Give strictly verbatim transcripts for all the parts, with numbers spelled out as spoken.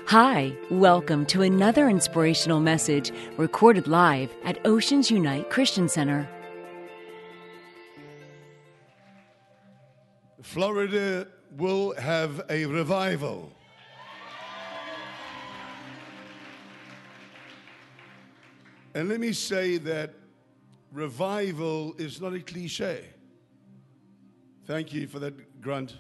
Hi, welcome to another inspirational message recorded live at Oceans Unite Christian Center. Florida will have a revival. And let me say that revival is not a cliche. Thank you for that grunt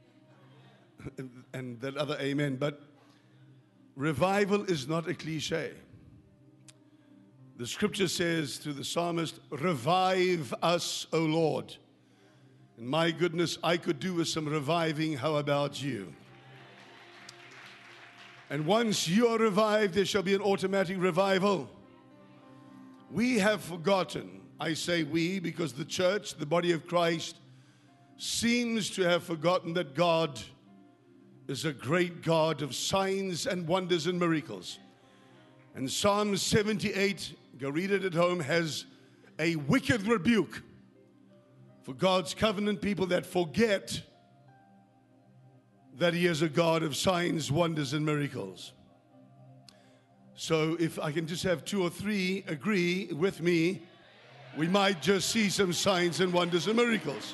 and that other amen. But revival is not a cliche. The scripture says to the psalmist, "Revive us, O Lord." And my goodness, I could do with some reviving. How about you? And once you are revived, there shall be an automatic revival. We have forgotten, I say we, because the church, the body of Christ, seems to have forgotten that God is a great God of signs and wonders and miracles. And Psalm seventy-eight, go read it at home, has a wicked rebuke for God's covenant people that forget that He is a God of signs, wonders, and miracles. So if I can just have two or three agree with me, we might just see some signs and wonders and miracles.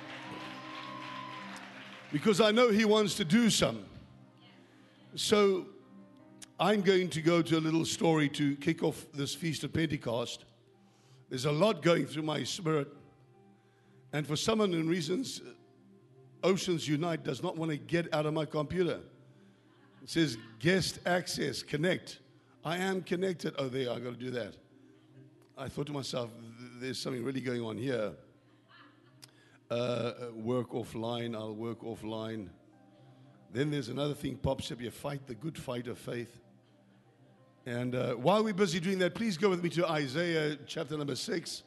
Because I know He wants to do some. So I'm going to go to a little story to kick off this Feast of Pentecost. There's a lot going through my spirit. And for some unknown reasons, Oceans Unite does not want to get out of my computer. It says guest access, connect. I am connected. Oh, there, I've got to do that. I thought to myself, there's something really going on here. Uh, work offline, I'll work offline. Then there's another thing pops up, you fight the good fight of faith. And uh, while we're busy doing that, please go with me to Isaiah chapter number six.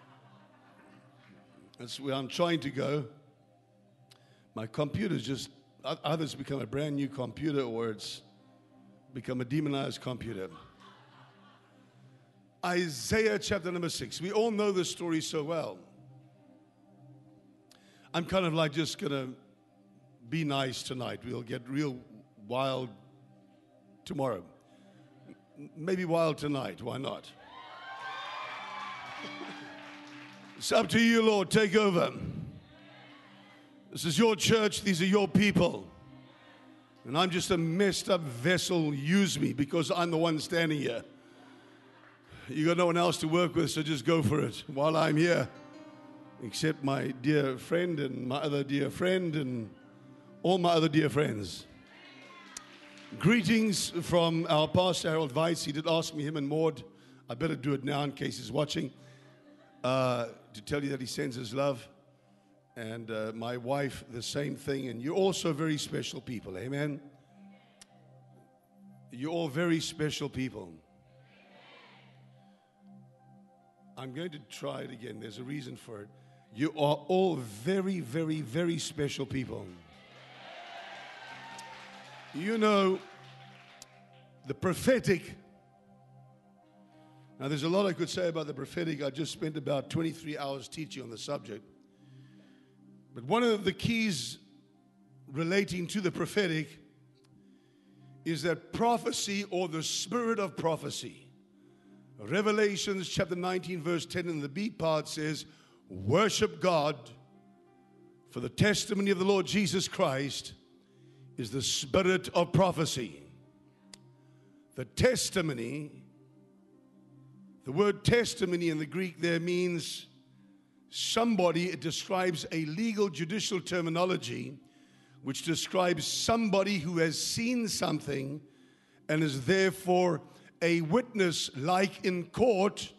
That's where I'm trying to go. My computer's just, either it's become a brand new computer or it's become a demonized computer. Isaiah chapter number six. We all know this story so well. I'm kind of like just going to be nice tonight. We'll get real wild tomorrow. Maybe wild tonight. Why not? It's up to you, Lord. Take over. This is your church. These are your people. And I'm just a messed up vessel. Use me because I'm the one standing here. You got no one else to work with, so just go for it while I'm here. Except my dear friend and my other dear friend and all my other dear friends. Greetings from our pastor, Harold Weiss. He did ask me, him and Maud, I better do it now in case he's watching, uh, to tell you that he sends his love. And uh, my wife, the same thing. And you're also very special people. Amen? You're all very special people. I'm going to try it again. There's a reason for it. You are all very, very, very special people. You know, the prophetic. Now, there's a lot I could say about the prophetic. I just spent about twenty-three hours teaching on the subject. But one of the keys relating to the prophetic is that prophecy, or the spirit of prophecy. Revelations chapter nineteen verse ten in the B part says, worship God, for the testimony of the Lord Jesus Christ is the spirit of prophecy. The testimony, the word testimony in the Greek there means somebody. It describes a legal judicial terminology which describes somebody who has seen something and is therefore a witness, like in court,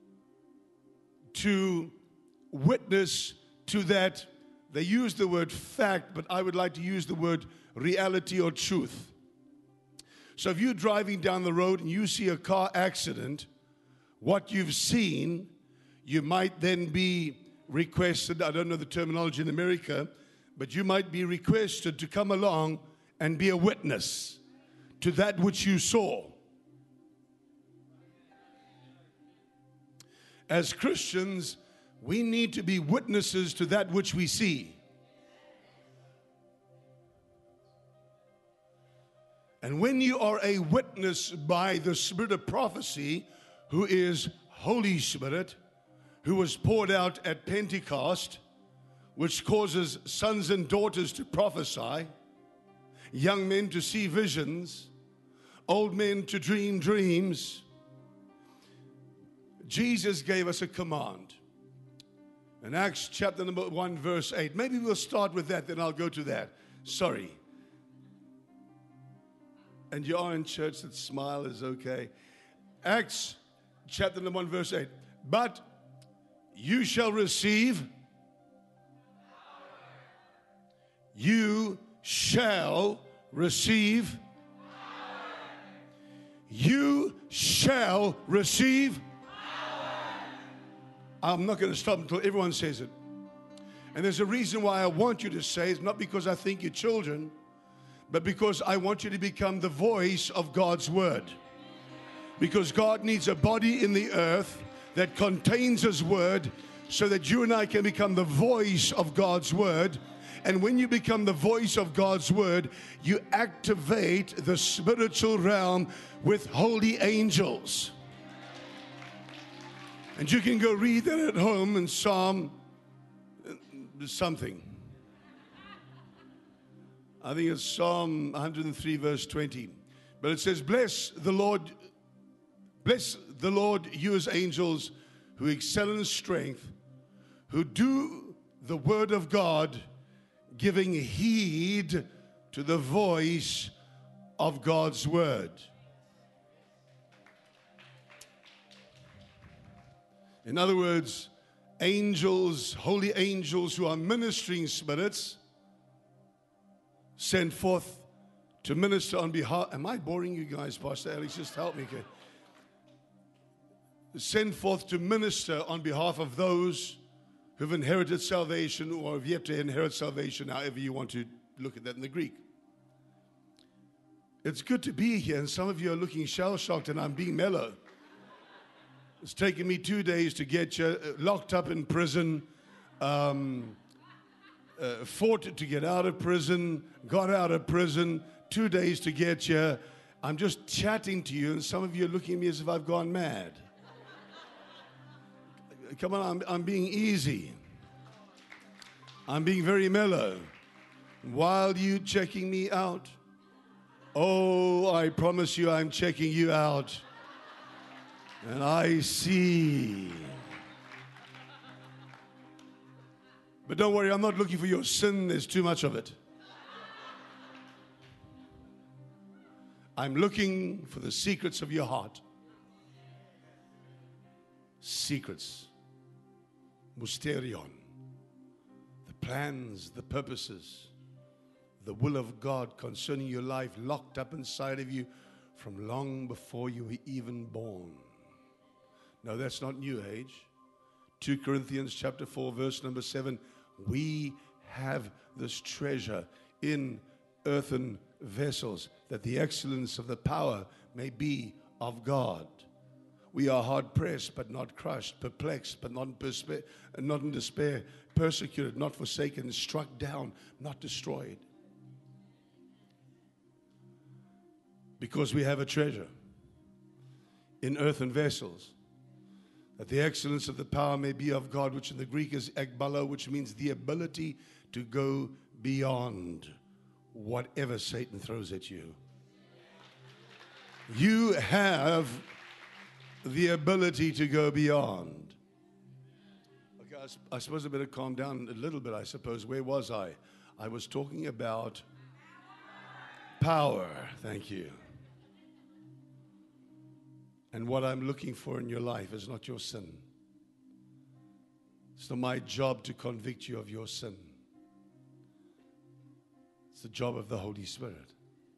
to witness to that. They use the word fact, but I would like to use the word reality or truth. So if you're driving down the road and you see a car accident, what you've seen, you might then be requested, I don't know the terminology in America, but you might be requested to come along and be a witness to that which you saw. As Christians, we need to be witnesses to that which we see. And when you are a witness by the Spirit of prophecy, who is Holy Spirit, who was poured out at Pentecost, which causes sons and daughters to prophesy, young men to see visions, old men to dream dreams, Jesus gave us a command. In Acts chapter number one, verse eight. Maybe we'll start with that, then I'll go to that. Sorry. And you are in church, that smile is okay. Acts chapter number one, verse eight. But you shall receive, you shall receive, you shall receive. I'm not going to stop until everyone says it. And there's a reason why I want you to say it, not because I think you're children, but because I want you to become the voice of God's word. Because God needs a body in the earth that contains His word so that you and I can become the voice of God's word. And when you become the voice of God's word, you activate the spiritual realm with holy angels. And you can go read that at home in Psalm something. I think it's Psalm one hundred three, verse twenty. But it says, Bless the Lord, bless the Lord, you His angels, who excel in strength, who do the word of God, giving heed to the voice of God's word. In other words, angels, holy angels who are ministering spirits, sent forth to minister on behalf. Am I boring you guys, Pastor Alex? Just help me. Okay. Sent forth to minister on behalf of those who've inherited salvation or have yet to inherit salvation, however you want to look at that in the Greek. It's good to be here, and some of you are looking shell-shocked, and I'm being mellow. It's taken me two days to get you locked up in prison, um, uh, fought to get out of prison, got out of prison, two days to get you. I'm just chatting to you, and some of you are looking at me as if I've gone mad. Come on, I'm, I'm being easy. I'm being very mellow. While you checking me out, oh, I promise you I'm checking you out. And I see. But don't worry, I'm not looking for your sin. There's too much of it. I'm looking for the secrets of your heart. Secrets. Mysterion. The plans, the purposes, the will of God concerning your life locked up inside of you from long before you were even born. No, that's not New Age. Second Corinthians chapter four, verse number seven. We have this treasure in earthen vessels, that the excellence of the power may be of God. We are hard pressed, but not crushed, perplexed, but not in, perspe- not in despair, persecuted, not forsaken, struck down, not destroyed. Because we have a treasure in earthen vessels, that the excellence of the power may be of God, which in the Greek is ekbalo, which means the ability to go beyond whatever Satan throws at you. You have the ability to go beyond. Okay, I, I suppose I better calm down a little bit, I suppose. Where was I? I was talking about power. Thank you. And what I'm looking for in your life is not your sin. It's not my job to convict you of your sin. It's the job of the Holy Spirit.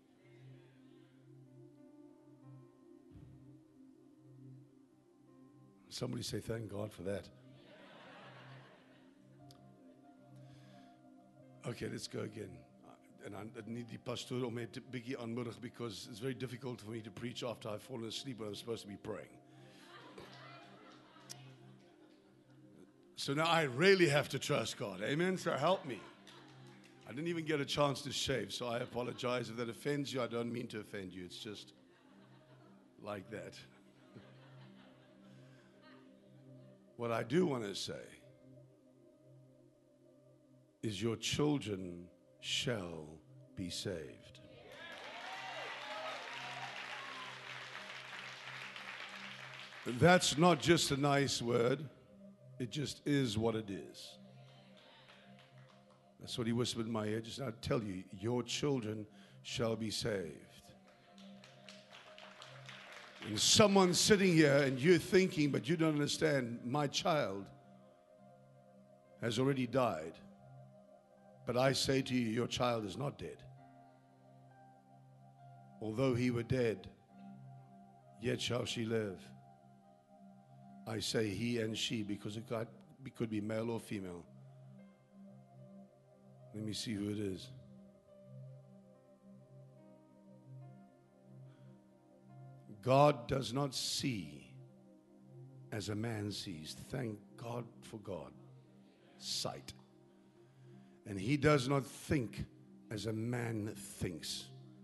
Somebody say, thank God for that. Okay, let's go again. And I need the pastor om my 'n bietjie aanmoedig, because it's very difficult for me to preach after I've fallen asleep when I'm supposed to be praying. So now I really have to trust God. Amen? So help me. I didn't even get a chance to shave, so I apologize. If that offends you, I don't mean to offend you. It's just like that. What I do want to say is your children shall be saved. That's not just a nice word. It just is what it is. That's what he whispered in my ear. Just now tell you, your children shall be saved. And someone's sitting here and you're thinking, but you don't understand, my child has already died. But I say to you, your child is not dead. Although he were dead, yet shall she live. I say he and she because it could, it could be male or female. Let me see who it is. God does not see as a man sees. Thank God for God. Sight. And he does not think as a man thinks.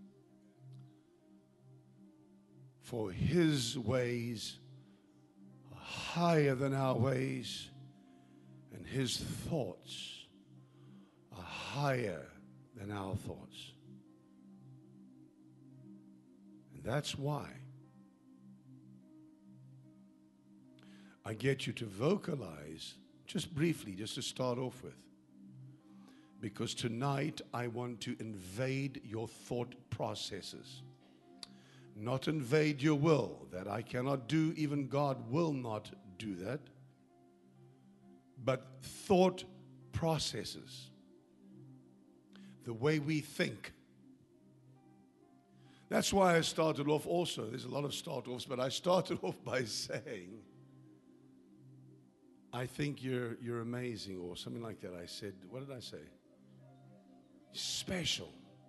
For his ways are higher than our ways, and his thoughts are higher than our thoughts. And that's why I get you to vocalize, just briefly, just to start off with. Because tonight I want to invade your thought processes. Not invade your will. That I cannot do, even God will not do that. But thought processes. The way we think. That's why I started off also. There's a lot of start-offs, but I started off by saying, I think you're you're amazing, or something like that. I said, what did I say? Special.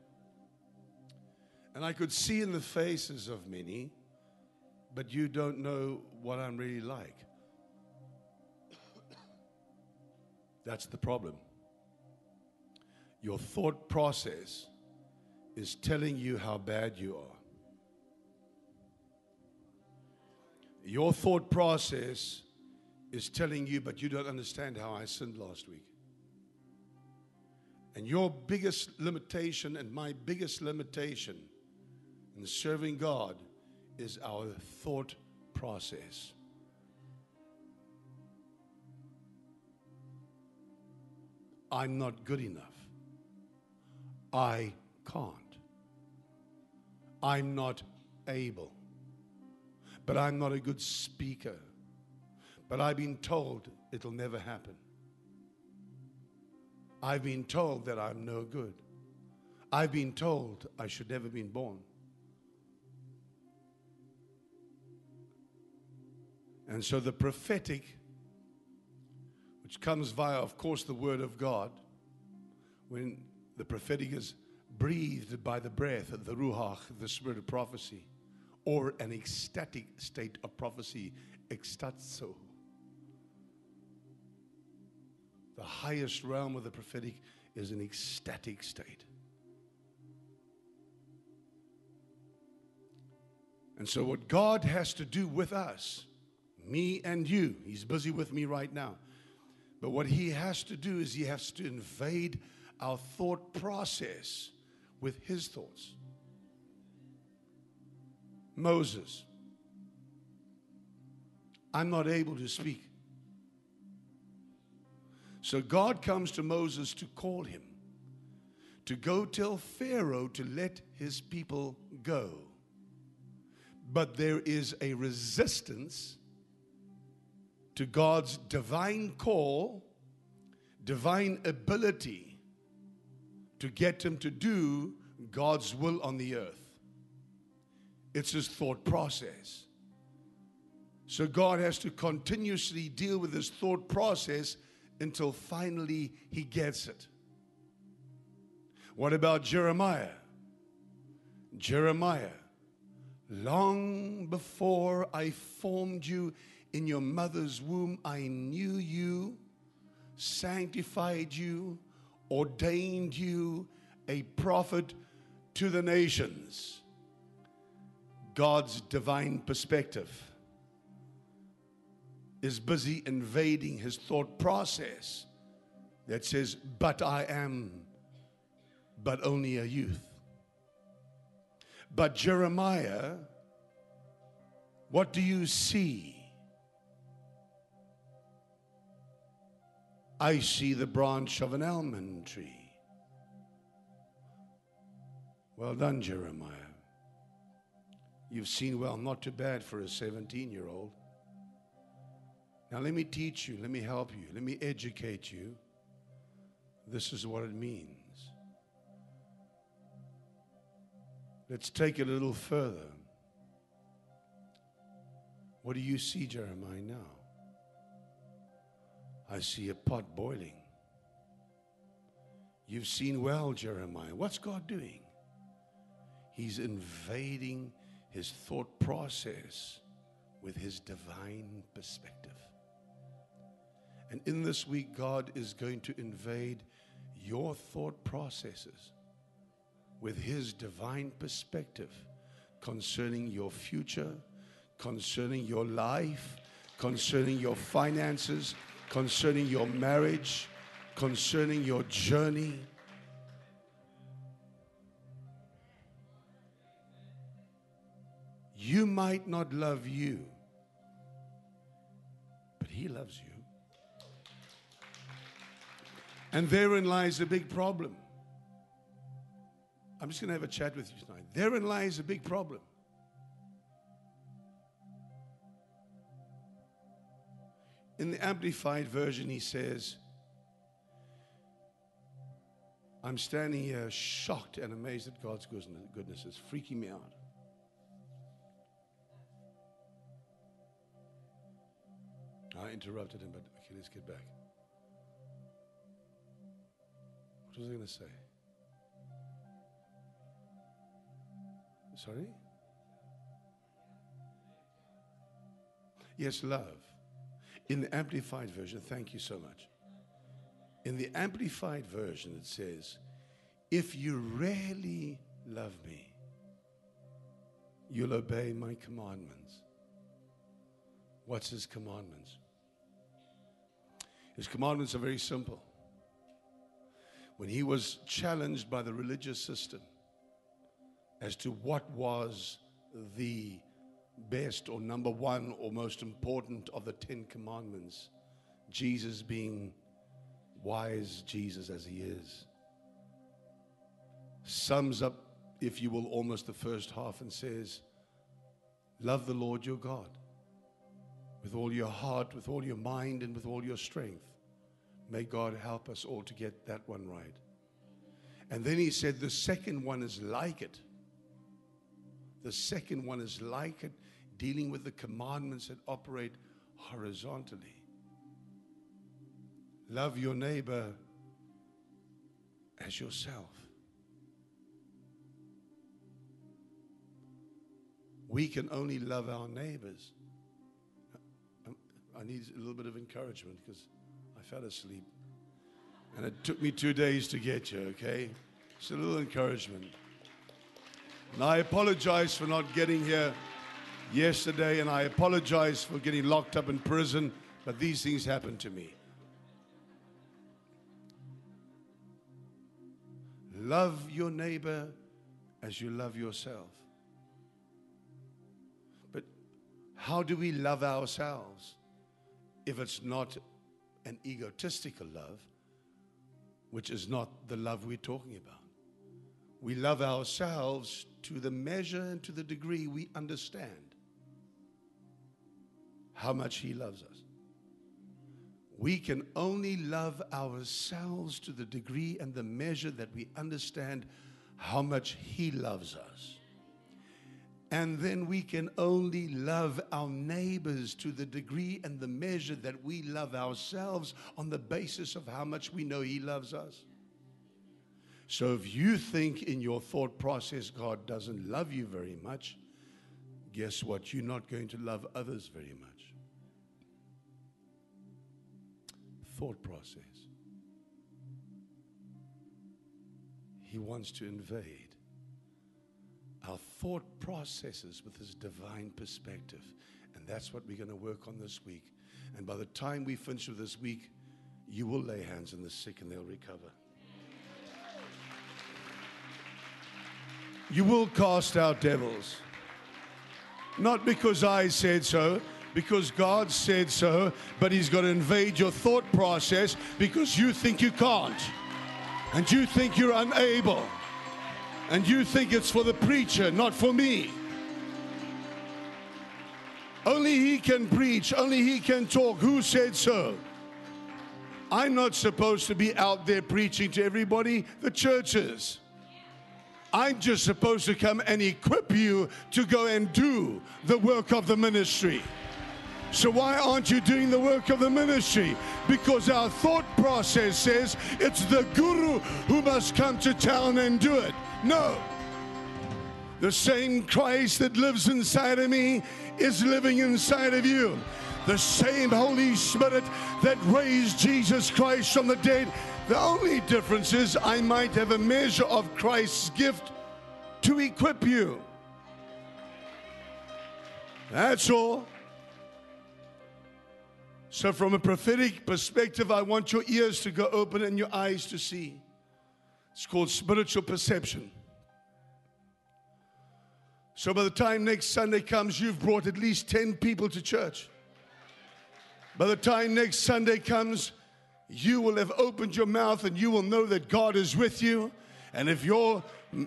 And I could see in the faces of many, but you don't know what I'm really like. That's the problem. Your thought process is telling you how bad you are. Your thought process is telling you, but you don't understand how I sinned last week. And your biggest limitation and my biggest limitation in serving God is our thought process. I'm not good enough. I can't. I'm not able. But I'm not a good speaker. But I've been told it'll never happen. I've been told that I'm no good. I've been told I should never have been born. And so the prophetic, which comes via, of course, the Word of God, when the prophetic is breathed by the breath, the Ruach, the spirit of prophecy, or an ecstatic state of prophecy, ekstazo. The highest realm of the prophetic is an ecstatic state. And so what God has to do with us, me and you, he's busy with me right now, but what he has to do is he has to invade our thought process with his thoughts. Moses, I'm not able to speak. So God comes to Moses to call him, to go tell Pharaoh to let his people go. But there is a resistance to God's divine call, divine ability to get him to do God's will on the earth. It's his thought process. So God has to continuously deal with his thought process until finally he gets it. What about Jeremiah? Jeremiah, long before I formed you in your mother's womb, I knew you, sanctified you, ordained you a prophet to the nations. God's divine perspective is busy invading his thought process that says, but I am but only a youth. But Jeremiah, what do you see? I see the branch of an almond tree. Well done, Jeremiah. You've seen well, not too bad for a seventeen-year-old. Now let me teach you, let me help you, let me educate you. This is what it means. Let's take it a little further. What do you see, Jeremiah, now? I see a pot boiling. You've seen well, Jeremiah. What's God doing? He's invading his thought process with his divine perspective. And in this week, God is going to invade your thought processes with his divine perspective concerning your future, concerning your life, concerning your finances, concerning your marriage, concerning your journey. You might not love you, but he loves you. And therein lies a big problem. I'm just going to have a chat with you tonight. Therein lies a big problem. In the Amplified Version, he says, I'm standing here shocked and amazed at God's goodness. It's freaking me out. I interrupted him, but okay, let's get back. What was I going to say? Sorry? Yes, love. In the Amplified Version, thank you so much. In the Amplified Version, it says, if you really love me, you'll obey my commandments. What's his commandments? His commandments are very simple. When he was challenged by the religious system as to what was the best or number one or most important of the Ten Commandments, Jesus, being wise Jesus as he is, sums up, if you will, almost the first half and says, love the Lord your God with all your heart, with all your mind, and with all your strength. May God help us all to get that one right. And then he said the second one is like it. The second one is like it, dealing with the commandments that operate horizontally. Love your neighbor as yourself. We can only love our neighbors. I need a little bit of encouragement because I fell asleep. And it took me two days to get you, okay? Just a little encouragement. And I apologize for not getting here yesterday, and I apologize for getting locked up in prison, but these things happen to me. Love your neighbor as you love yourself. But how do we love ourselves if it's not an egotistical love, which is not the love we're talking about? We love ourselves to the measure and to the degree we understand how much he loves us. We can only love ourselves to the degree and the measure that we understand how much he loves us. And then we can only love our neighbors to the degree and the measure that we love ourselves on the basis of how much we know he loves us. So if you think in your thought process God doesn't love you very much, guess what? You're not going to love others very much. Thought process. He wants to invade our thought processes with his divine perspective. And that's what we're going to work on this week. And by the time we finish with this week, you will lay hands on the sick and they'll recover. You will cast out devils. Not because I said so, because God said so, but he's got to invade your thought process because you think you can't. And you think you're unable. And you think it's for the preacher, not for me. Only he can preach. Only he can talk. Who said so? I'm not supposed to be out there preaching to everybody. The church is. I'm just supposed to come and equip you to go and do the work of the ministry. So why aren't you doing the work of the ministry? Because our thought process says it's the guru who must come to town and do it. No. The same Christ that lives inside of me is living inside of you. The same Holy Spirit that raised Jesus Christ from the dead. The only difference is I might have a measure of Christ's gift to equip you. That's all. So from a prophetic perspective, I want your ears to go open and your eyes to see. It's called spiritual perception. So by the time next Sunday comes, you've brought at least ten people to church. By the time next Sunday comes, you will have opened your mouth and you will know that God is with you. And if your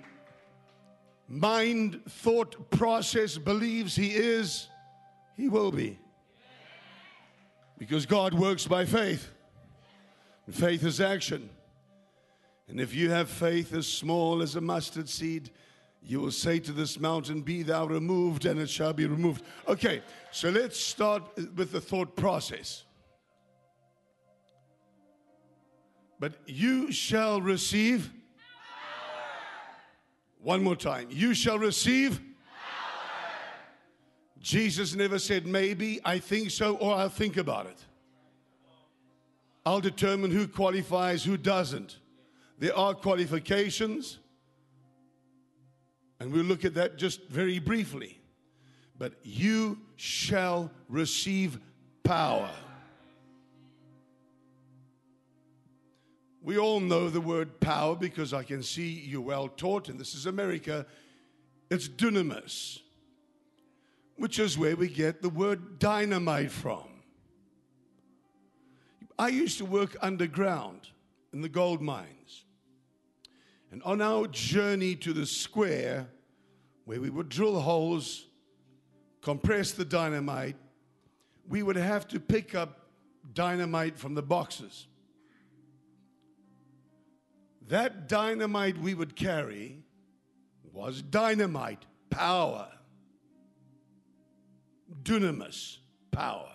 mind, thought process believes he is, he will be. Because God works by faith. And faith is action. And if you have faith as small as a mustard seed, you will say to this mountain, be thou removed, and it shall be removed. Okay, so let's start with the thought process. But you shall receive power. One more time. You shall receive power. Jesus never said maybe, I think so, or I'll think about it. I'll determine who qualifies, who doesn't. There are qualifications. And we'll look at that just very briefly. But you shall receive power. We all know the word power because I can see you're well taught, and this is America. It's dunamis, which is where we get the word dynamite from. I used to work underground in the gold mines. And on our journey to the square, where we would drill holes, compress the dynamite, we would have to pick up dynamite from the boxes. That dynamite we would carry was dynamite, power. Dunamis, power.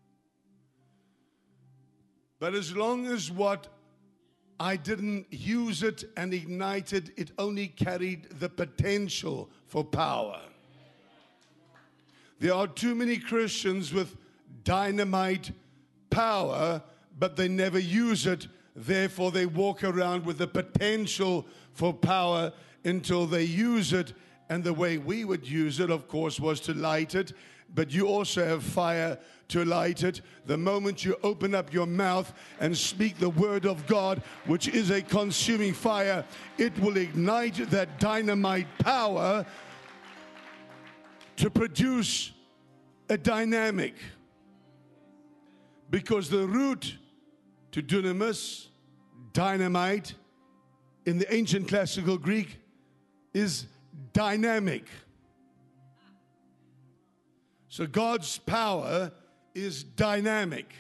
But as long as what I didn't use it and ignite it, it only carried the potential for power. There are too many Christians with dynamite power, but they never use it. Therefore, they walk around with the potential for power until they use it. And the way we would use it, of course, was to light it. But you also have fire to light it. The moment you open up your mouth and speak the word of God, which is a consuming fire, it will ignite that dynamite power to produce a dynamic. Because the root to dunamis, dynamite, in the ancient classical Greek is dynamic. So God's power is dynamic,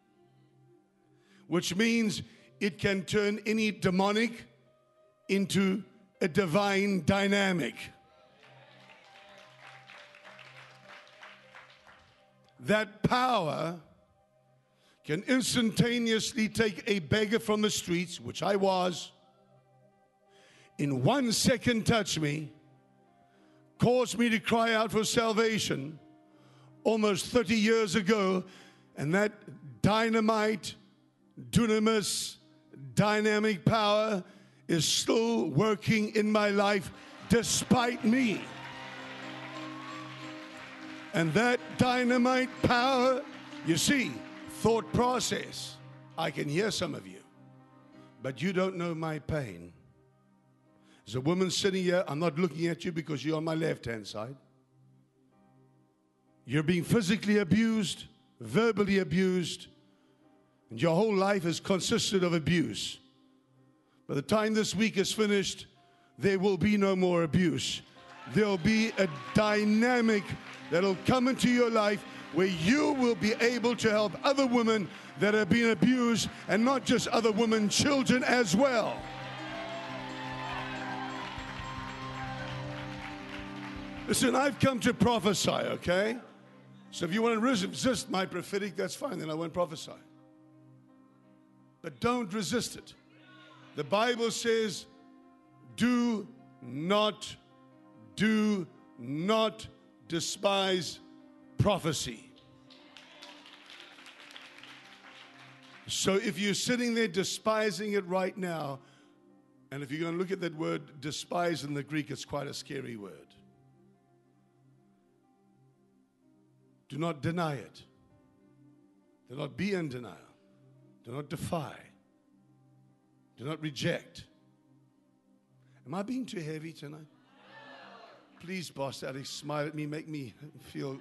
which means it can turn any demonic into a divine dynamic. That power can instantaneously take a beggar from the streets, which I was, in one second touch me, cause me to cry out for salvation almost thirty years ago, and that dynamite, dunamis, dynamic power is still working in my life despite me. And that dynamite power, you see, thought process. I can hear some of you, but you don't know my pain. There's a woman sitting here. I'm not looking at you because you're on my left-hand side. You're being physically abused, verbally abused, and your whole life has consisted of abuse. By the time this week is finished, there will be no more abuse. There'll be a dynamic that'll come into your life where you will be able to help other women that have been abused, and not just other women, children as well. Listen, I've come to prophesy, okay? So if you want to resist my prophetic, that's fine, then I won't prophesy. But don't resist it. The Bible says, do not, do not despise prophecy. So if you're sitting there despising it right now, and if you're going to look at that word despise in the Greek, it's quite a scary word. Do not deny it. Do not be in denial. Do not defy. Do not reject. Am I being too heavy tonight? Please, Pastor Alex, smile at me, make me feel.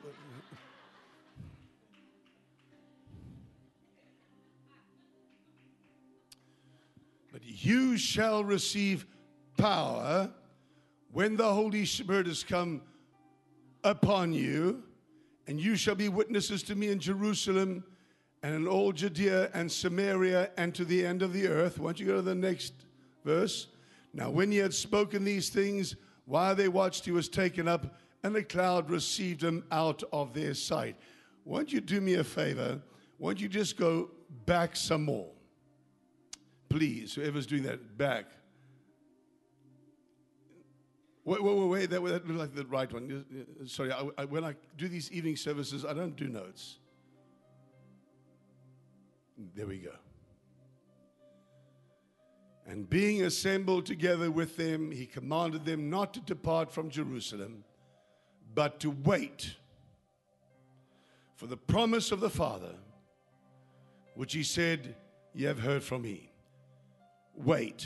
But you shall receive power when the Holy Spirit has come upon you, and you shall be witnesses to me in Jerusalem and in all Judea and Samaria and to the end of the earth. Why don't you go to the next verse? Now, when he had spoken these things, while they watched, he was taken up, and the cloud received him out of their sight. Won't you do me a favor? Won't you just go back some more? Please, whoever's doing that, back. Wait, wait, wait, wait, that, that looked like the right one. Sorry, I, I, when I do these evening services, I don't do notes. There we go. And being assembled together with them, he commanded them not to depart from Jerusalem, but to wait for the promise of the Father, which he said, ye have heard from me. Wait.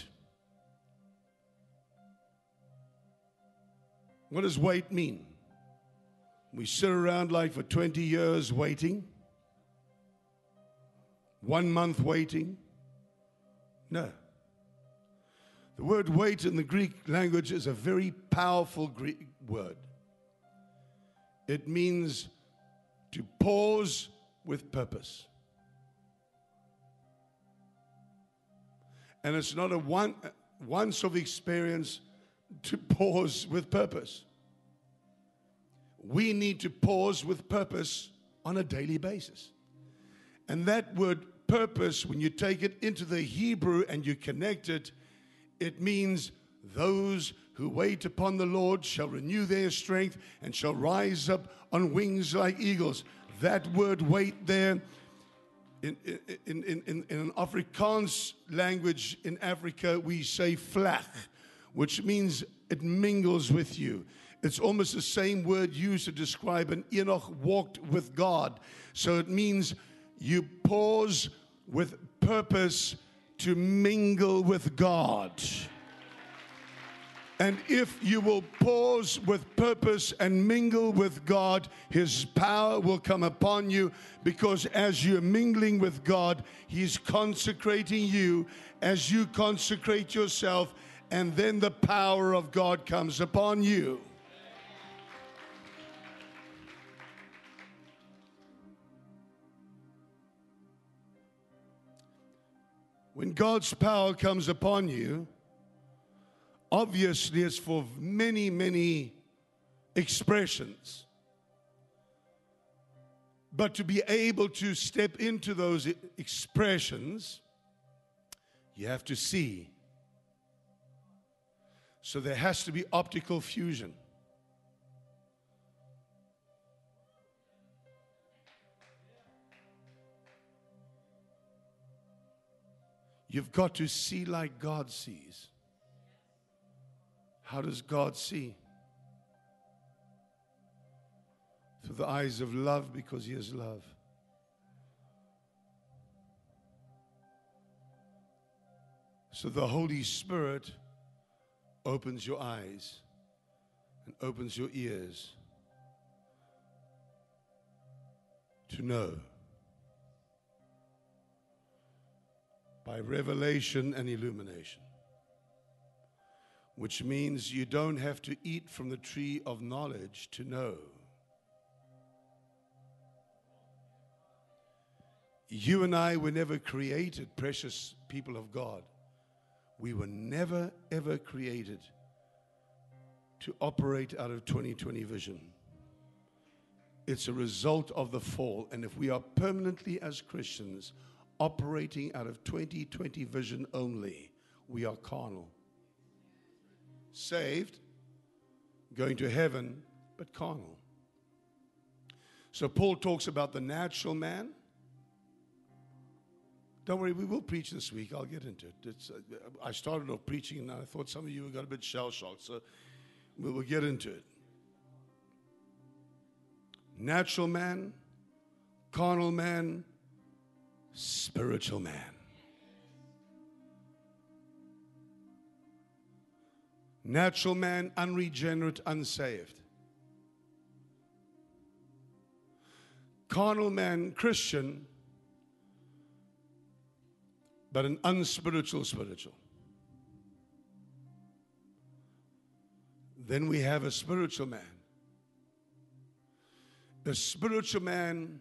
What does wait mean? We sit around like for twenty years waiting. One month waiting. No. The word wait in the Greek language is a very powerful Greek word. It means to pause with purpose. And it's not a one, once-off experience to pause with purpose. We need to pause with purpose on a daily basis. And that word purpose, when you take it into the Hebrew and you connect it, it means those who wait upon the Lord shall renew their strength and shall rise up on wings like eagles. That word wait there, in, in, in, in, in an Afrikaans language in Africa, we say vlag, which means it mingles with you. It's almost the same word used to describe an Enoch walked with God. So it means you pause with purpose to mingle with God. And if you will pause with purpose and mingle with God, his power will come upon you, because as you're mingling with God, he's consecrating you as you consecrate yourself, and then the power of God comes upon you. When God's power comes upon you, obviously it's for many, many expressions. But to be able to step into those expressions, you have to see. So there has to be optical fusion. You've got to see like God sees. How does God see? Through the eyes of love, because He is love. So the Holy Spirit opens your eyes and opens your ears to know by revelation and illumination, which means you don't have to eat from the tree of knowledge to know. You and I were never created, precious people of God. We were never, ever created to operate out of twenty twenty vision. It's a result of the fall. And if we are permanently, as Christians, operating out of twenty twenty vision only, we are carnal. Saved, going to heaven, but carnal. So Paul talks about the natural man. Don't worry, we will preach this week. I'll get into it. It's, uh, I started off preaching, and I thought some of you got a bit shell-shocked, so we will get into it. Natural man, carnal man, spiritual man. Natural man, unregenerate, unsaved. Carnal man, Christian, but an unspiritual spiritual. Then we have a spiritual man. The spiritual man,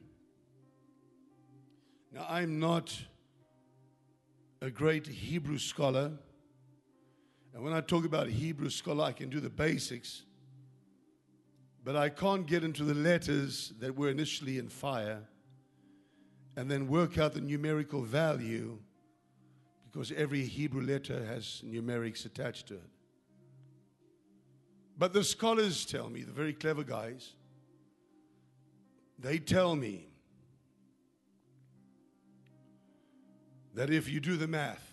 now I'm not a great Hebrew scholar, and when I talk about Hebrew scholar, I can do the basics, but I can't get into the letters that were initially in fire and then work out the numerical value, because every Hebrew letter has numerics attached to it. But the scholars tell me, the very clever guys, they tell me that if you do the math,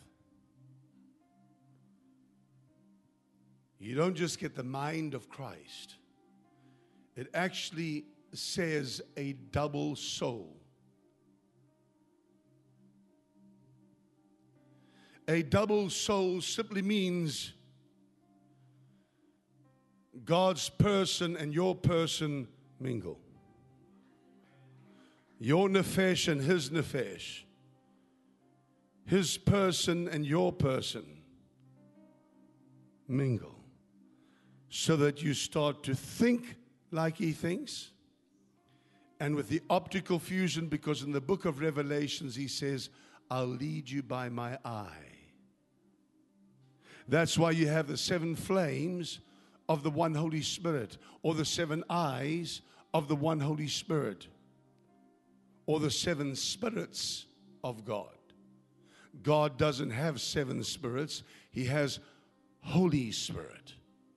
you don't just get the mind of Christ. It actually says a double soul. A double soul simply means God's person and your person mingle. Your nefesh and His nefesh. His person and your person mingle. So that you start to think like He thinks. And with the optical fusion, because in the book of Revelations He says, I'll lead you by my eye. That's why you have the seven flames of the one Holy Spirit, or the seven eyes of the one Holy Spirit, or the seven spirits of God. God doesn't have seven spirits. He has Holy Spirit.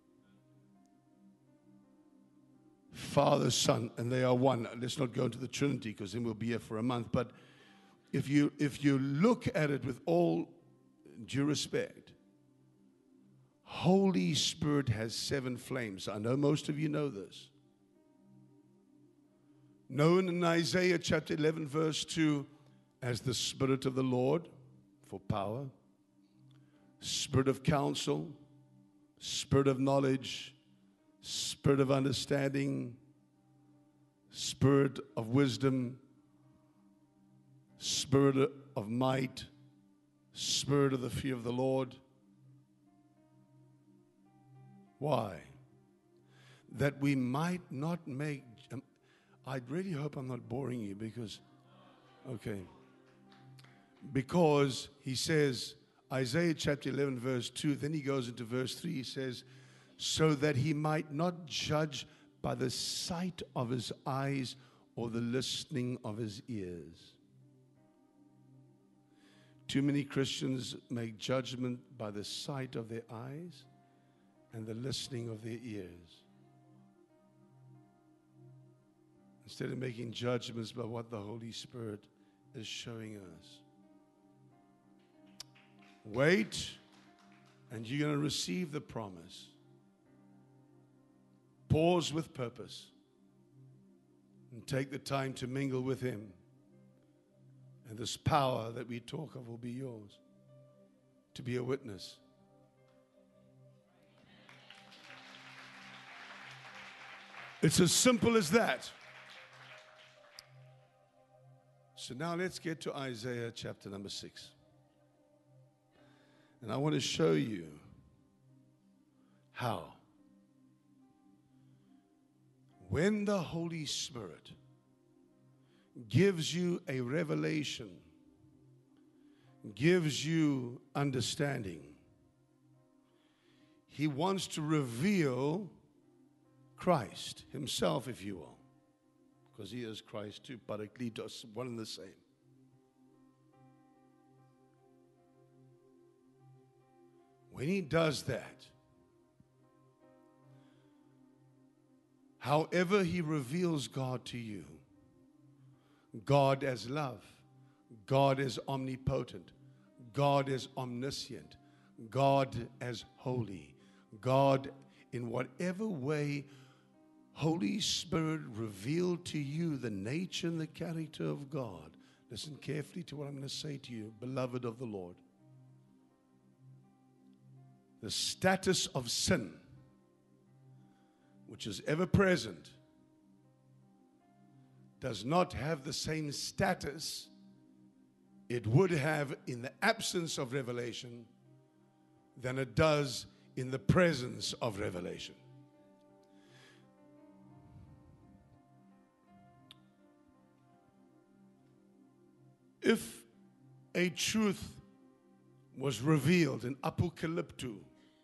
Father, Son, and they are one. Let's not go into the Trinity, because then we'll be here for a month. But if you if you look at it with all due respect, Holy Spirit has seven flames. I know most of you know this. Known in Isaiah chapter eleven, verse two, as the Spirit of the Lord for power, Spirit of counsel, Spirit of knowledge, Spirit of understanding, Spirit of wisdom, Spirit of might, Spirit of the fear of the Lord. Why? That we might not make, um, I really hope I'm not boring you, because, okay. Because he says, Isaiah chapter eleven, verse two, then he goes into verse three, he says, so that he might not judge by the sight of his eyes or the listening of his ears. Too many Christians make judgment by the sight of their eyes and the listening of their ears, instead of making judgments by what the Holy Spirit is showing us. Wait, and you're going to receive the promise. pause with purpose and take the time to mingle with Him. And this power that we talk of will be yours to be a witness. It's as simple as that. So now let's get to Isaiah chapter number six. And I want to show you how, when the Holy Spirit gives you a revelation, gives you understanding, He wants to reveal Christ Himself, if you will, because He is Christ too, Parakletos, one and the same. When He does that, however He reveals God to you, God as love, God as omnipotent, God as omniscient, God as holy, God in whatever way Holy Spirit revealed to you the nature and the character of God. Listen carefully to what I'm going to say to you, beloved of the Lord. The status of sin, which is ever present, does not have the same status it would have in the absence of revelation than it does in the presence of revelation. If a truth was revealed in apocalypto,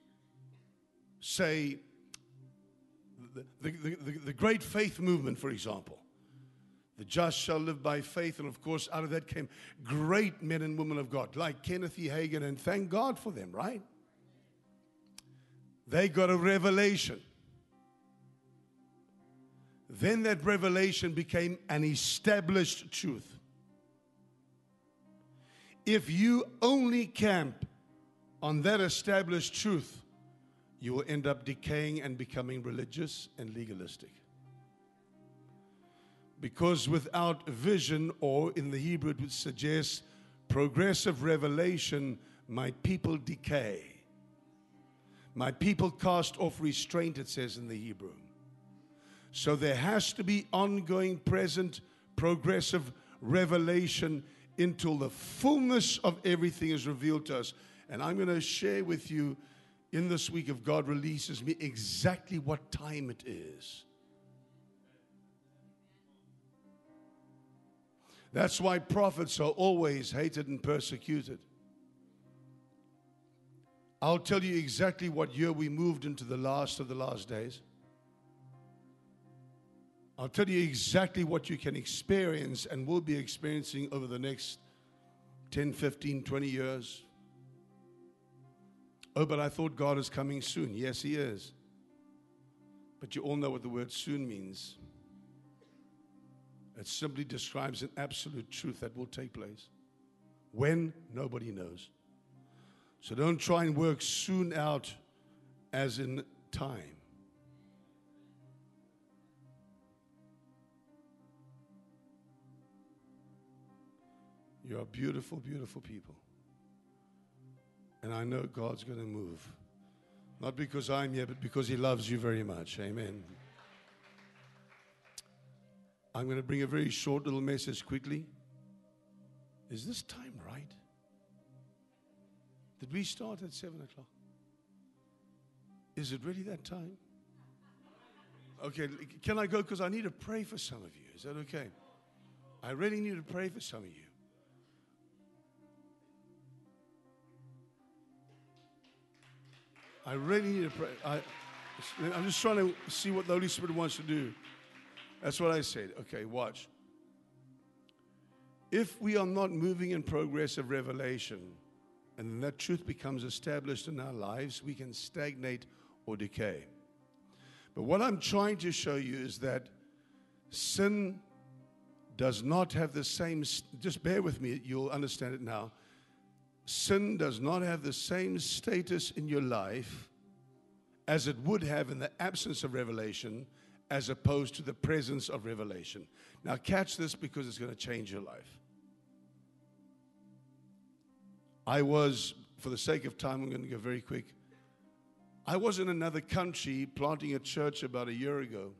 say the, the, the, the great faith movement, for example, the just shall live by faith, and of course out of that came great men and women of God like Kenneth E. Hagin, and thank God for them, right? They got a revelation. Then that revelation became an established truth. If you only camp on that established truth, you will end up decaying and becoming religious and legalistic. Because without vision, or in the Hebrew it would suggest progressive revelation, my people decay. My people cast off restraint, it says in the Hebrew. So there has to be ongoing, present, progressive revelation until the fullness of everything is revealed to us. And I'm going to share with you in this week, if God releases me, exactly what time it is. That's why prophets are always hated and persecuted. I'll tell you exactly what year we moved into the last of the last days. I'll tell you exactly what you can experience and will be experiencing over the next ten, fifteen, twenty years. Oh, but I thought God is coming soon. Yes, He is. But you all know what the word soon means. It simply describes an absolute truth that will take place. When? Nobody knows. So don't try and work soon out as in time. You are beautiful, beautiful people. And I know God's going to move. Not because I'm here, but because He loves you very much. Amen. I'm going to bring a very short little message quickly. Is this time right? Did we start at seven o'clock? Is it really that time? Okay, can I go? Because I need to pray for some of you. Is that okay? I really need to pray for some of you. I really need to pray. I, I'm just trying to see what the Holy Spirit wants to do. That's what I said. Okay, watch. If we are not moving in progressive revelation, and that truth becomes established in our lives, we can stagnate or decay. But what I'm trying to show you is that sin does not have the same, just bear with me, you'll understand it now. Sin does not have the same status in your life as it would have in the absence of revelation, as opposed to the presence of revelation. Now catch this, because it's going to change your life. I was, for the sake of time, I'm going to go very quick. I was in another country planting a church about a year ago.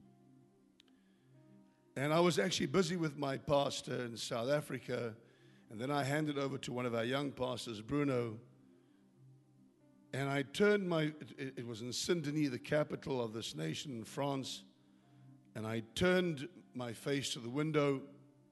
And I was actually busy with my pastor in South Africa. And then I handed over to one of our young pastors, Bruno. And I turned my, it, it was in Saint-Denis, the capital of this nation in France. And I turned my face to the window.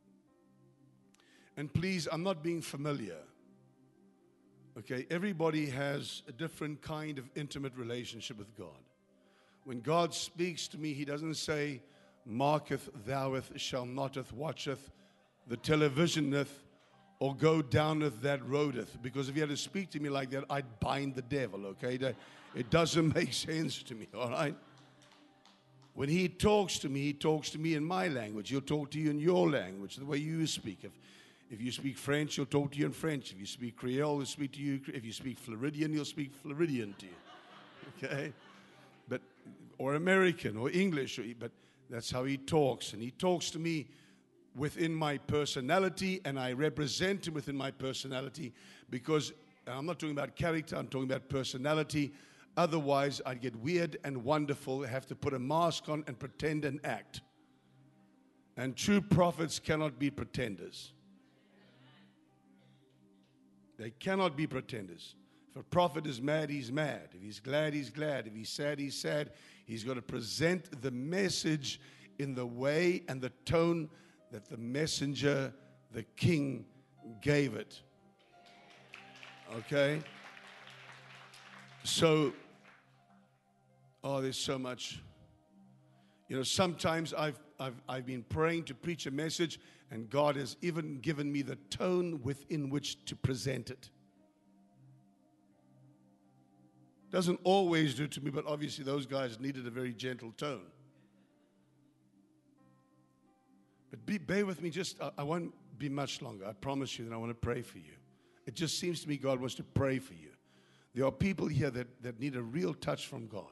And please, I'm not being familiar. Okay, everybody has a different kind of intimate relationship with God. When God speaks to me, He doesn't say, marketh, thoueth, shall noteth, watcheth, the televisioneth, or go downeth that roadeth. Because if He had to speak to me like that, I'd bind the devil, okay? That, it doesn't make sense to me, all right? When He talks to me, He talks to me in my language. He'll talk to you in your language, the way you speak. If If you speak French, He'll talk to you in French. If you speak Creole, He'll speak to you. If you speak Floridian, He'll speak Floridian to you. Okay? But, or American, or English, or, but that's how He talks. And He talks to me within my personality, and I represent Him within my personality, because I'm not talking about character, I'm talking about personality. Otherwise, I'd get weird and wonderful, have to put a mask on and pretend and act. And true prophets cannot be pretenders. They cannot be pretenders. If a prophet is mad, he's mad. If he's glad, he's glad. If he's sad, he's sad. He's going to present the message in the way and the tone that the messenger, the king, gave it. Okay? So, oh, there's so much. You know, sometimes I've, I've, I've been praying to preach a message, and God has even given me the tone within which to present it. Doesn't always do it to me, but obviously those guys needed a very gentle tone. But be, bear with me, just, I, I won't be much longer. I promise you that I want to pray for you. It just seems to me God wants to pray for you. There are people here that, that need a real touch from God.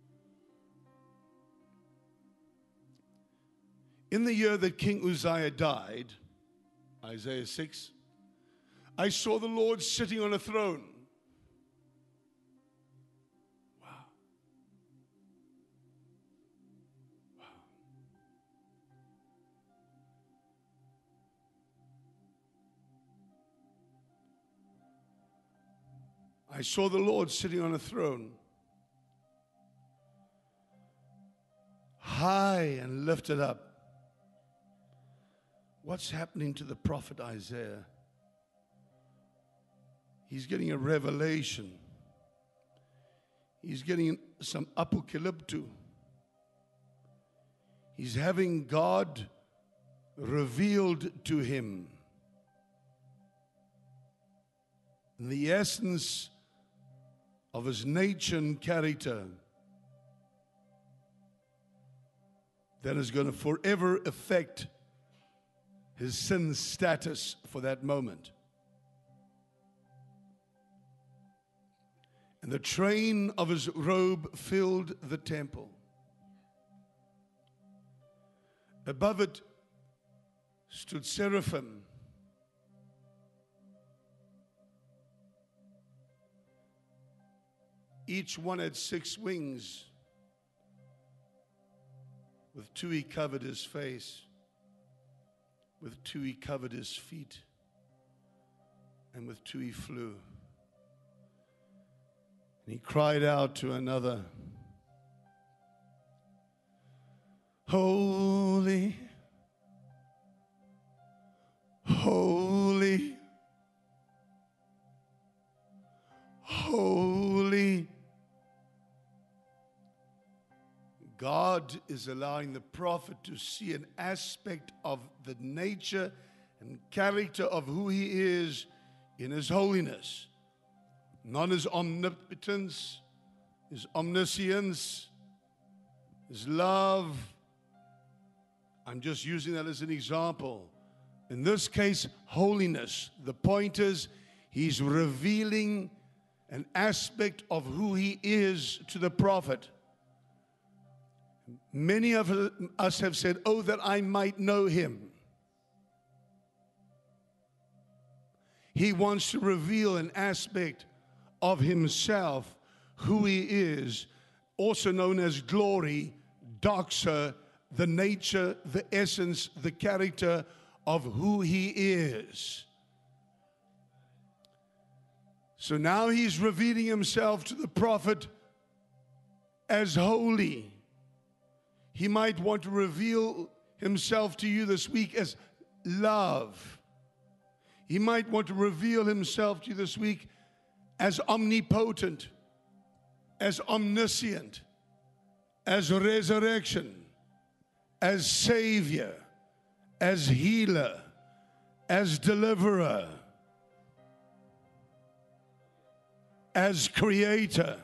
In the year that King Uzziah died, Isaiah six, I saw the Lord sitting on a throne. Wow. Wow. I saw the Lord sitting on a throne, high and lifted up. What's happening to the prophet Isaiah? He's getting a revelation. He's getting some apocalypto. He's having God revealed to him. In the essence of His nature and character that is going to forever affect His sin status for that moment. And the train of His robe filled the temple. Above it stood seraphim. Each one had six wings. With two He covered His face. With two He covered His feet, and with two He flew. And He cried out to another, holy, holy, holy. God is allowing the prophet to see an aspect of the nature and character of who He is in His holiness. Not His omnipotence, His omniscience, His love. I'm just using that as an example. In this case, holiness. The point is, He's revealing an aspect of who he is to the prophet. Many of us have said, oh, that I might know him. He wants to reveal an aspect of himself, who he is, also known as glory, doxa, the nature, the essence, the character of who he is. So now he's revealing himself to the prophet as holy. He might want to reveal himself to you this week as love. He might want to reveal himself to you this week as omnipotent, as omniscient, as resurrection, as Savior, as healer, as deliverer, as creator,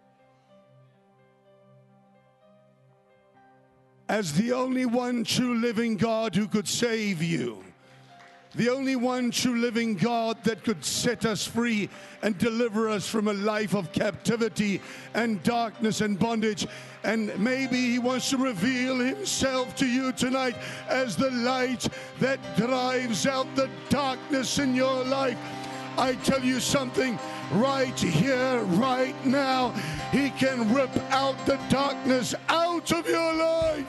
as the only one true living God who could save you. The only one true living God that could set us free and deliver us from a life of captivity and darkness and bondage. And maybe he wants to reveal himself to you tonight as the light that drives out the darkness in your life. I tell you something, right here, right now, he can rip out the darkness out of your life.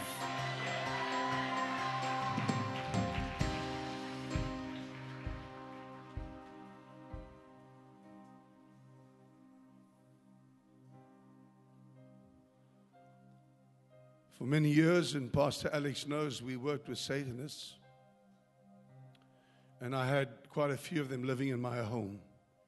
For many years, and Pastor Alex knows, we worked with Satanists. And I had quite a few of them living in my home.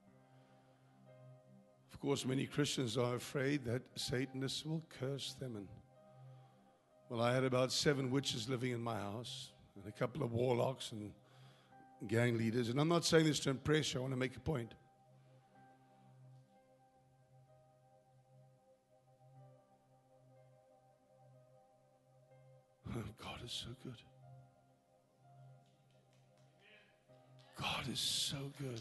Of course, many Christians are afraid that Satanists will curse them. And well, I had about seven witches living in my house, and a couple of warlocks and gang leaders. And I'm not saying this to impress you. I want to make a point. God is so good. God is so good.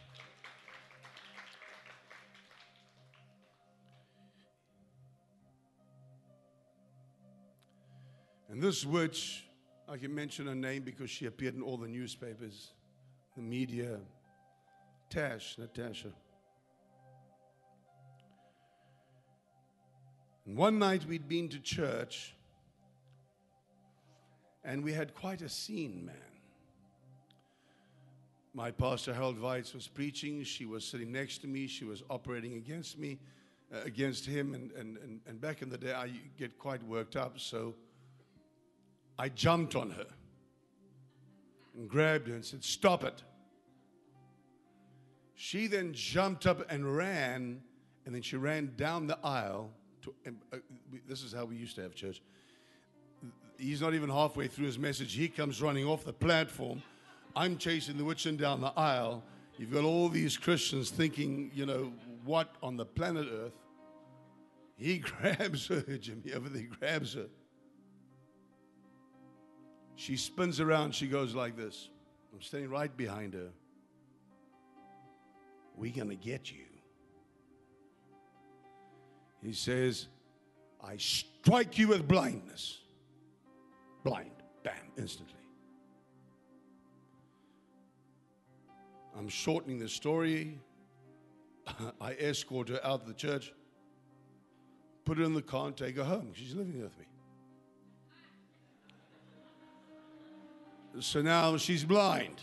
And this witch, I can mention her name because she appeared in all the newspapers, the media, Tash, Natasha. And one night we'd been to church, and we had quite a scene, man. My pastor, Harold Weitz, was preaching. She was sitting next to me. She was operating against me, uh, against him. And, and, and, and back in the day, I get quite worked up. So I jumped on her and grabbed her and said, stop it. She then jumped up and ran, and then she ran down the aisle. To, and, uh, this is how we used to have church. He's not even halfway through his message. He comes running off the platform. I'm chasing the witch down the aisle. You've got all these Christians thinking, you know, what on the planet Earth? He grabs her, Jimmy, over there, grabs her. She spins around. She goes like this. I'm standing right behind her. We're going to get you. He says, I strike you with blindness. Blind. Bam. Instantly. I'm shortening the story. I escort her out of the church, put her in the car and take her home. She's living with me. So now she's blind.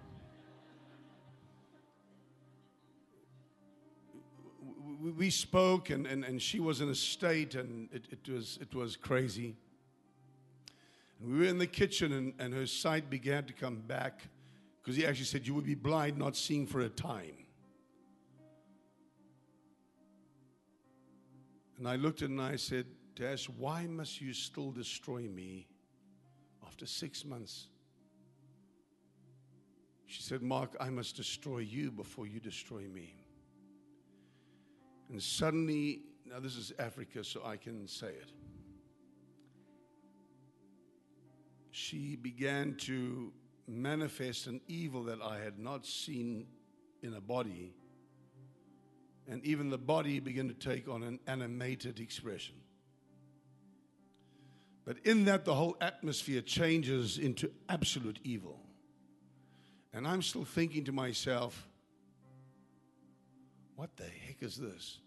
We spoke, and, and, and she was in a state, and it, it was it was crazy. And we were in the kitchen, and, and her sight began to come back, because he actually said, you would be blind, not seeing for a time. And I looked at her and I said, Tash, why must you still destroy me after six months? She said, Mark, I must destroy you before you destroy me. And suddenly, now this is Africa, so I can say it. She began to manifest an evil that I had not seen in a body and even the body began to take on an animated expression. But in that, the whole atmosphere changes into absolute evil. And I'm still thinking to myself, what the heck is this?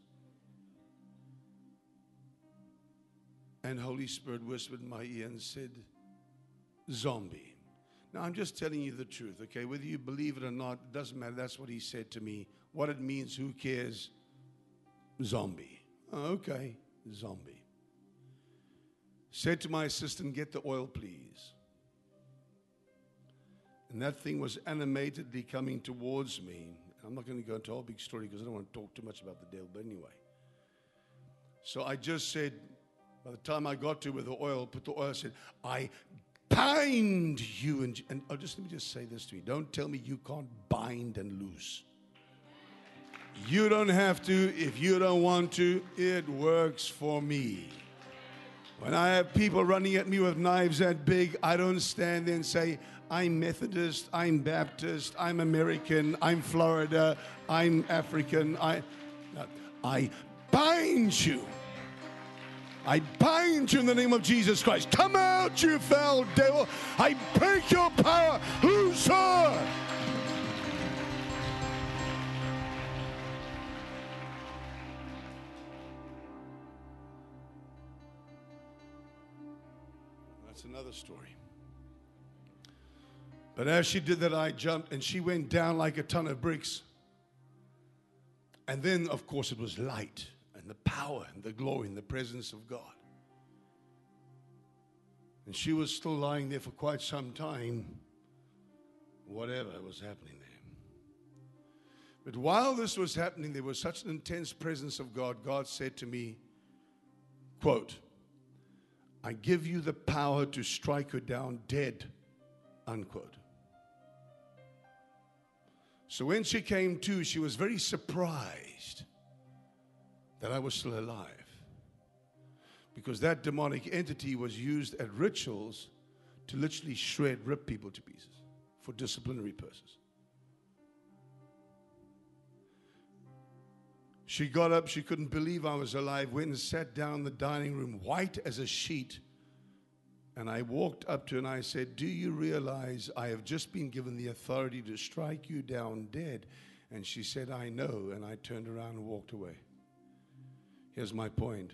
And Holy Spirit whispered in my ear and said, zombie. Now, I'm just telling you the truth, okay? Whether you believe it or not, it doesn't matter. That's what he said to me. What it means, who cares? Zombie. Oh, okay, zombie. Said to my assistant, get the oil, please. And that thing was animatedly coming towards me. I'm not going to go into a whole big story because I don't want to talk too much about the devil, but anyway. So I just said, by the time I got to with the oil, put the oil, I said, I bind you. And, and oh, just let me just say this to you. Don't tell me you can't bind and loose. You don't have to. If you don't want to, it works for me. When I have people running at me with knives that big, I don't stand there and say, I'm Methodist, I'm Baptist, I'm American, I'm Florida, I'm African. I, I bind you. I bind you in the name of Jesus Christ. Come out, you foul devil. I break your power. Loose her. That's another story. But as she did that, I jumped, and she went down like a ton of bricks. And then, of course, it was light, and the power, and the glory, and the presence of God. And she was still lying there for quite some time, whatever was happening there. But while this was happening, there was such an intense presence of God. God said to me, quote, I give you the power to strike her down dead, unquote. So when she came to, she was very surprised that I was still alive. Because that demonic entity was used at rituals to literally shred, rip people to pieces for disciplinary purposes. She got up, she couldn't believe I was alive, went and sat down in the dining room, white as a sheet. And I walked up to her and I said, do you realize I have just been given the authority to strike you down dead? And she said, I know. And I turned around and walked away. Here's my point.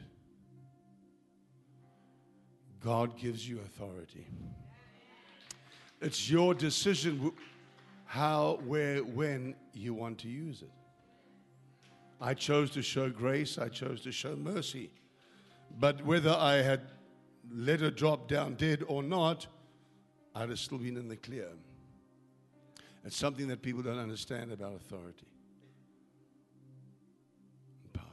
God gives you authority. It's your decision how, where, when you want to use it. I chose to show grace. I chose to show mercy. But whether I had let her drop down dead or not, I'd have still been in the clear. It's something that people don't understand about authority and power.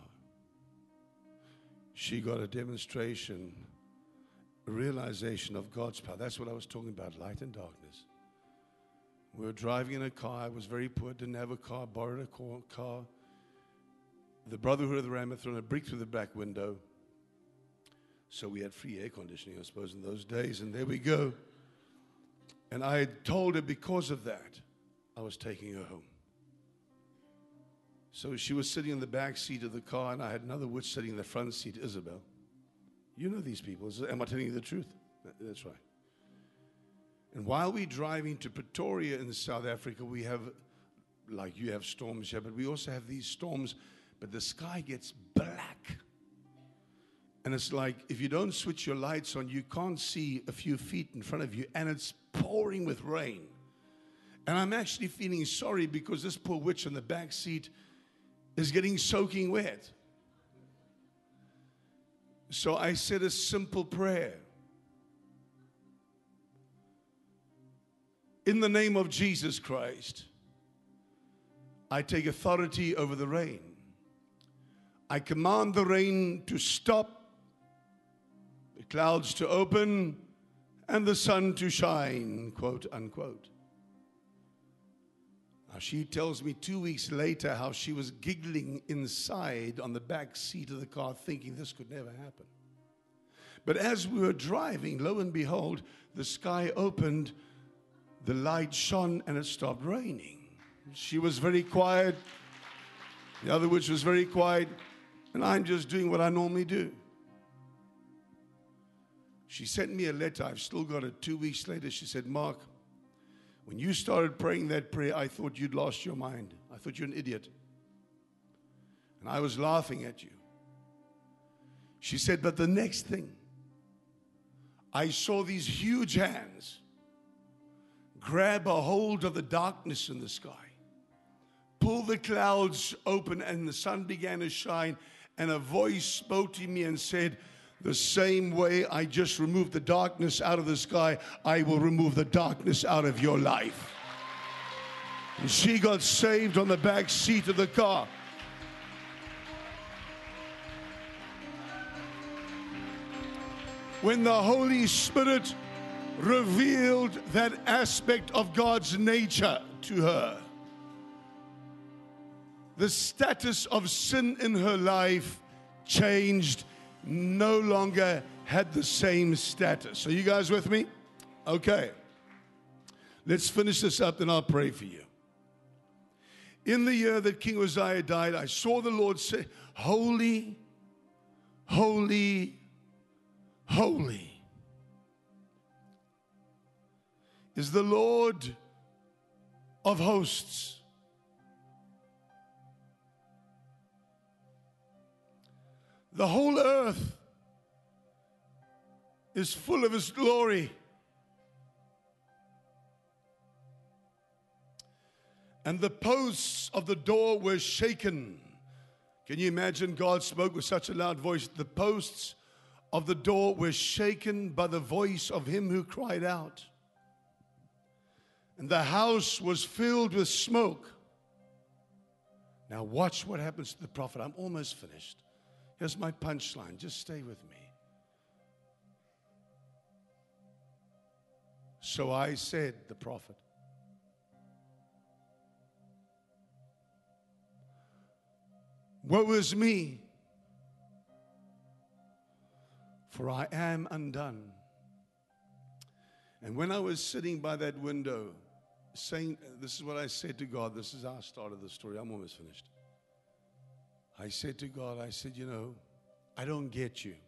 She got a demonstration, a realization of God's power. That's what I was talking about, light and darkness. We were driving in a car. I was very poor, didn't have a car, borrowed a car. The Brotherhood of the Ram had thrown a brick through the back window. So we had free air conditioning, I suppose, in those days. And there we go. And I had told her because of that, I was taking her home. So she was sitting in the back seat of the car, and I had another witch sitting in the front seat, Isabel. You know these people. Am I telling you the truth? That's right. And while we're driving to Pretoria in South Africa, we have, like you have storms here, but we also have these storms, but the sky gets black. And it's like, if you don't switch your lights on, you can't see a few feet in front of you, and it's pouring with rain. And I'm actually feeling sorry because this poor witch in the back seat is getting soaking wet. So I said a simple prayer. In the name of Jesus Christ, I take authority over the rain. I command the rain to stop, the clouds to open, and the sun to shine, quote unquote. Now she tells me two weeks later how she was giggling inside on the back seat of the car thinking this could never happen. But as we were driving, lo and behold, the sky opened, the light shone, and it stopped raining. She was very quiet. The other witch was very quiet, and I'm just doing what I normally do. She sent me a letter. I've still got it. Two weeks later, she said, Mark, when you started praying that prayer, I thought you'd lost your mind. I thought you're an idiot. And I was laughing at you. She said, but the next thing, I saw these huge hands grab a hold of the darkness in the sky, pull the clouds open, and the sun began to shine, and a voice spoke to me and said, the same way I just removed the darkness out of the sky, I will remove the darkness out of your life. And she got saved on the back seat of the car. When the Holy Spirit revealed that aspect of God's nature to her, the status of sin in her life changed, no longer had the same status. Are you guys with me? Okay. Let's finish this up, then I'll pray for you. In the year that King Uzziah died, I saw the Lord say, holy, holy, holy is the Lord of hosts. The whole earth is full of His glory. And the posts of the door were shaken. Can you imagine? God spoke with such a loud voice. The posts of the door were shaken by the voice of Him who cried out. And the house was filled with smoke. Now watch what happens to the prophet. I'm almost finished. Here's my punchline. Just stay with me. So I said, the prophet, woe is me, for I am undone. And when I was sitting by that window, saying, this is what I said to God. This is how I started the story. I'm almost finished. I said to God, I said, you know, I don't get you.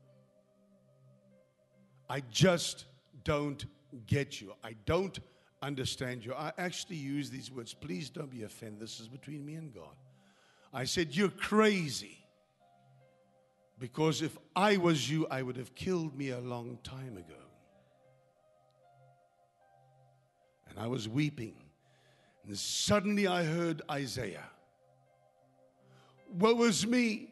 I just don't get you. I don't understand you. I actually use these words. Please don't be offended. This is between me and God. I said, you're crazy. Because if I was you, I would have killed me a long time ago. And I was weeping. And suddenly I heard Isaiah. Woe is me.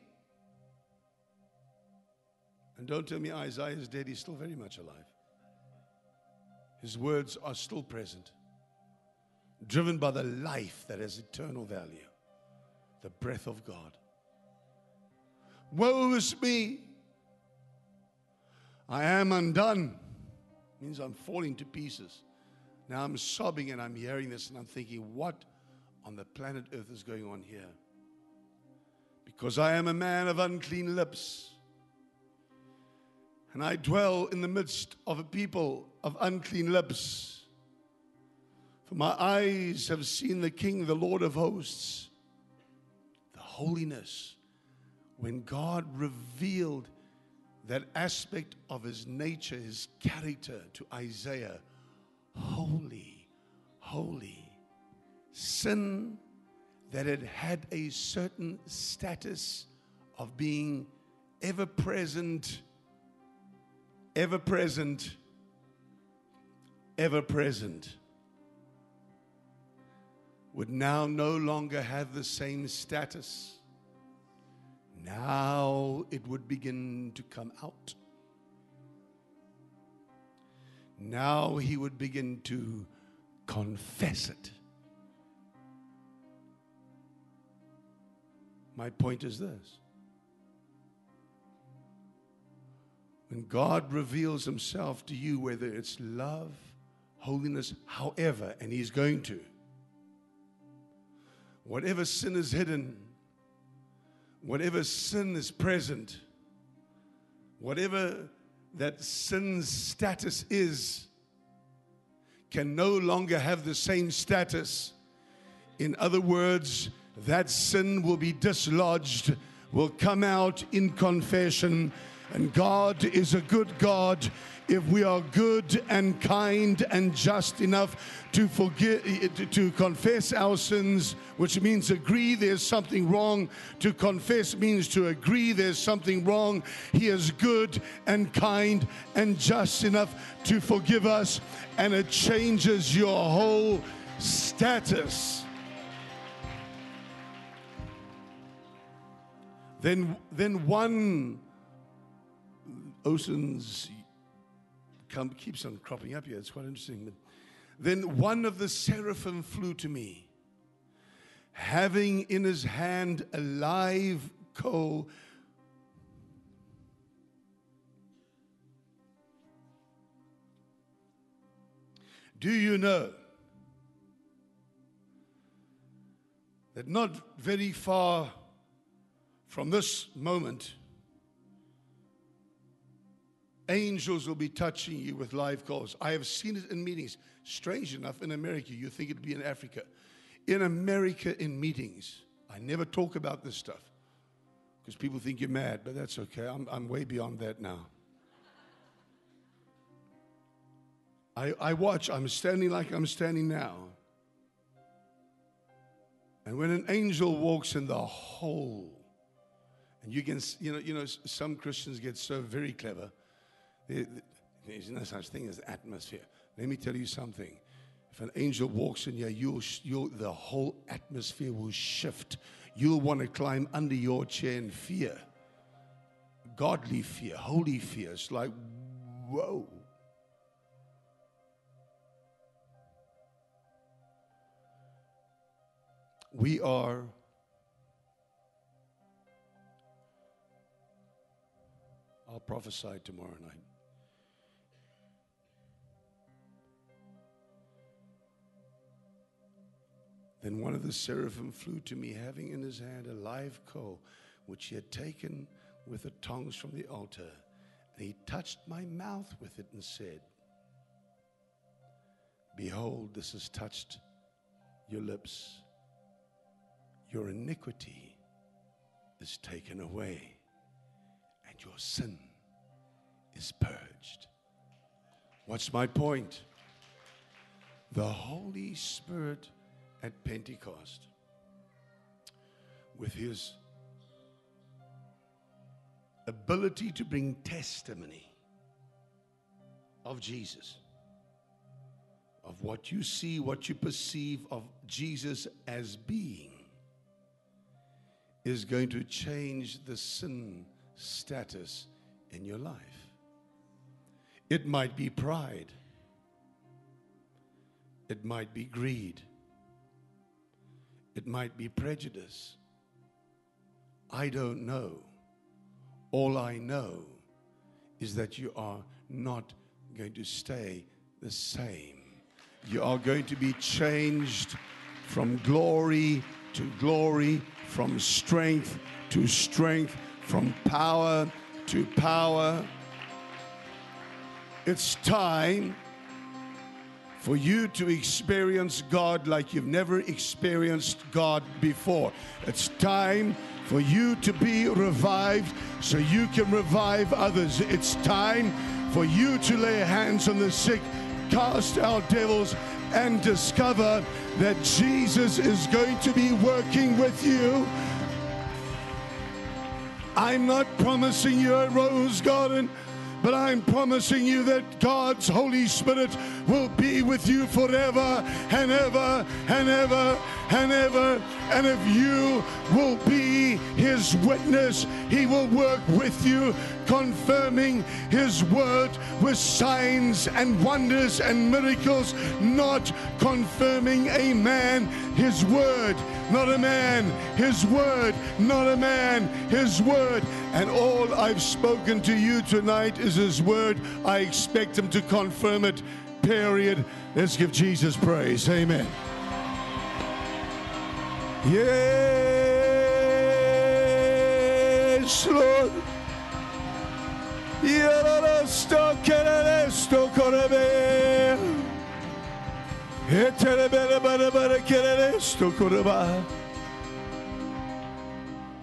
And don't tell me Isaiah is dead. He's still very much alive. His words are still present. Driven by the life that has eternal value. The breath of God. Woe is me. I am undone. Means I'm falling to pieces. Now I'm sobbing and I'm hearing this and I'm thinking, what on the planet Earth is going on here? Because I am a man of unclean lips. And I dwell in the midst of a people of unclean lips. For my eyes have seen the King, the Lord of hosts. The holiness. When God revealed that aspect of His nature, His character to Isaiah. Holy, holy. Sin that had had a certain status of being ever present, ever present, ever present, would now no longer have the same status. Now it would begin to come out. Now he would begin to confess it. My point is this. When God reveals Himself to you, whether it's love, holiness, however, and He's going to, whatever sin is hidden, whatever sin is present, whatever that sin's status is, can no longer have the same status. In other words, that sin will be dislodged, will come out in confession. And God is a good God. If we are good and kind and just enough to forgive, to confess our sins, which means agree there's something wrong. To confess means to agree there's something wrong. He is good and kind and just enough to forgive us, and it changes your whole status. Then, then one Oceans come, keeps on cropping up here. It's quite interesting. But then one of the seraphim flew to me, having in his hand a live coal. Do you know that not very far from this moment, angels will be touching you with live coals? I have seen it in meetings. Strange enough, in America, you think it'd be in Africa. In America, in meetings, I never talk about this stuff because people think you're mad, but that's okay. I'm, I'm way beyond that now. I, I watch. I'm standing like I'm standing now. And when an angel walks in the hole, and you can, you know, you know, some Christians get so very clever. There's no such thing as atmosphere. Let me tell you something. If an angel walks in here, you'll, you'll, the whole atmosphere will shift. You'll want to climb under your chair in fear. Godly fear, holy fear. It's like, whoa. We are I'll prophesy tomorrow night. Then one of the seraphim flew to me, having in his hand a live coal, which he had taken with the tongs from the altar. And he touched my mouth with it and said, behold, this has touched your lips. Your iniquity is taken away, and your sin is purged. What's my point? The Holy Spirit at Pentecost, with his ability to bring testimony of Jesus, of what you see, what you perceive of Jesus as being, is going to change the sin status in your life. It might be pride. It might be greed. It might be prejudice. I don't know. All I know is that you are not going to stay the same. You are going to be changed from glory to glory, from strength to strength, from power to power. It's time for you to experience God like you've never experienced God before. It's time for you to be revived so you can revive others. It's time for you to lay hands on the sick, cast out devils, and discover that Jesus is going to be working with you. I'm not promising you a rose garden, but I'm promising you that God's Holy Spirit will be with you forever and ever and ever and ever. And if you will be his witness, he will work with you, confirming his word with signs and wonders and miracles, not confirming a man, his word, not a man, his word, not a man, his word. And all I've spoken to you tonight is his word. I expect him to confirm it, period. Let's give Jesus praise. Amen. Yes, Lord.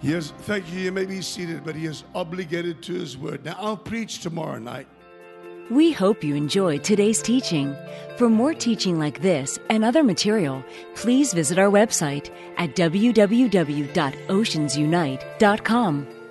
He has, thank you, you may be seated, but he is obligated to his word. Now, I'll preach tomorrow night. We hope you enjoyed today's teaching. For more teaching like this and other material, please visit our website at w w w dot oceans unite dot com.